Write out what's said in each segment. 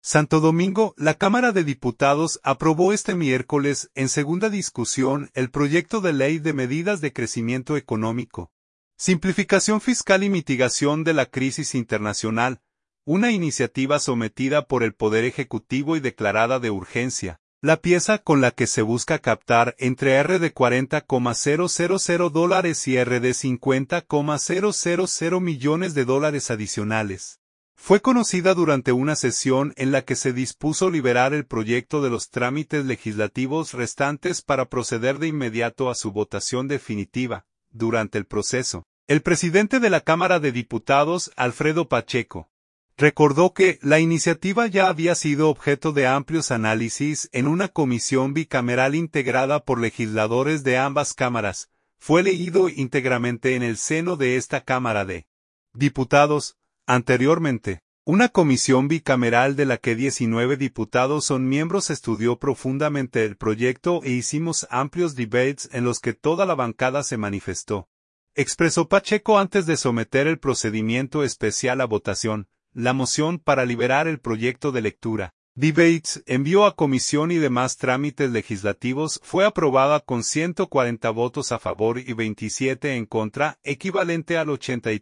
Santo Domingo, la Cámara de Diputados aprobó este miércoles, en segunda discusión, el proyecto de ley de medidas de crecimiento económico, simplificación fiscal y mitigación de la crisis internacional, una iniciativa sometida por el Poder Ejecutivo y declarada de urgencia. La pieza con la que se busca captar entre de $40,000 y de $50,000 millones de dólares adicionales. Fue conocida durante una sesión en la que se dispuso liberar el proyecto de los trámites legislativos restantes para proceder de inmediato a su votación definitiva. Durante el proceso, el presidente de la Cámara de Diputados, Alfredo Pacheco, recordó que la iniciativa ya había sido objeto de amplios análisis en una comisión bicameral integrada por legisladores de ambas cámaras. Fue leído íntegramente en el seno de esta Cámara de Diputados. Anteriormente, una comisión bicameral de la que 19 diputados son miembros estudió profundamente el proyecto e hicimos amplios debates en los que toda la bancada se manifestó. Expresó Pacheco antes de someter el procedimiento especial a votación, la moción para liberar el proyecto de lectura. Debates, envió a comisión y demás trámites legislativos, fue aprobada con 140 votos a favor y 27 en contra, equivalente al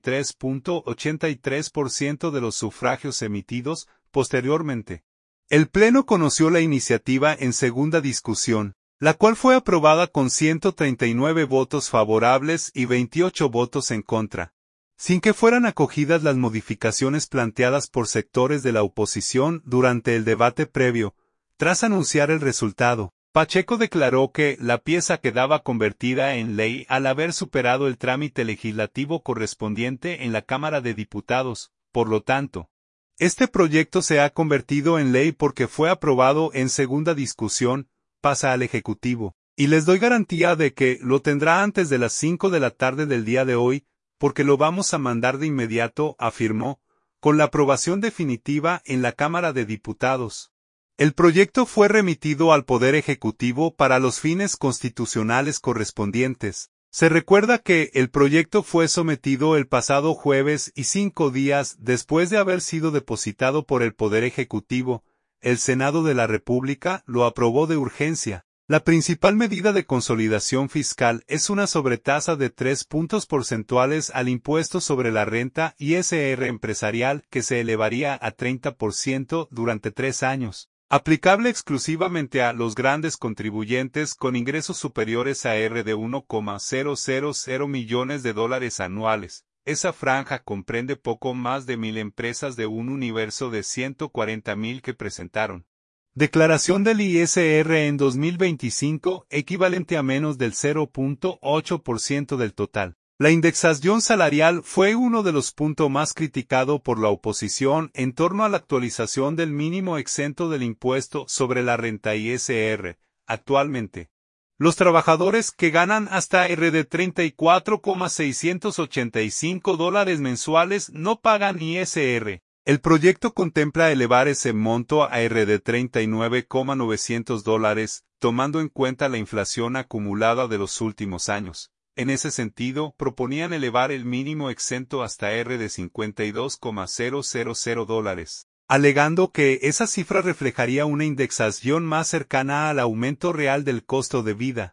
83.83% de los sufragios emitidos. Posteriormente, el Pleno conoció la iniciativa en segunda discusión, la cual fue aprobada con 139 votos favorables y 28 votos en contra, sin que fueran acogidas las modificaciones planteadas por sectores de la oposición durante el debate previo. Tras anunciar el resultado, Pacheco declaró que la pieza quedaba convertida en ley al haber superado el trámite legislativo correspondiente en la Cámara de Diputados. Por lo tanto, este proyecto se ha convertido en ley porque fue aprobado en segunda discusión, pasa al Ejecutivo, y les doy garantía de que lo tendrá antes de las 5 de la tarde del día de hoy, porque lo vamos a mandar de inmediato, afirmó, con la aprobación definitiva en la Cámara de Diputados. El proyecto fue remitido al Poder Ejecutivo para los fines constitucionales correspondientes. Se recuerda que el proyecto fue sometido el pasado jueves y 5 días después de haber sido depositado por el Poder Ejecutivo, el Senado de la República lo aprobó de urgencia. La principal medida de consolidación fiscal es una sobretasa de 3 puntos porcentuales al impuesto sobre la renta ISR empresarial que se elevaría a 30% durante 3 años, aplicable exclusivamente a los grandes contribuyentes con ingresos superiores a de $1,000 millones de dólares anuales. Esa franja comprende poco más de 1,000 empresas de un universo de 140,000 que presentaron declaración del ISR en 2025, equivalente a menos del 0.8% del total. La indexación salarial fue uno de los puntos más criticados por la oposición en torno a la actualización del mínimo exento del impuesto sobre la renta ISR. Actualmente, los trabajadores que ganan hasta de $34,685 mensuales no pagan ISR. El proyecto contempla elevar ese monto a de $39,900, tomando en cuenta la inflación acumulada de los últimos años. En ese sentido, proponían elevar el mínimo exento hasta de $52,000, alegando que esa cifra reflejaría una indexación más cercana al aumento real del costo de vida.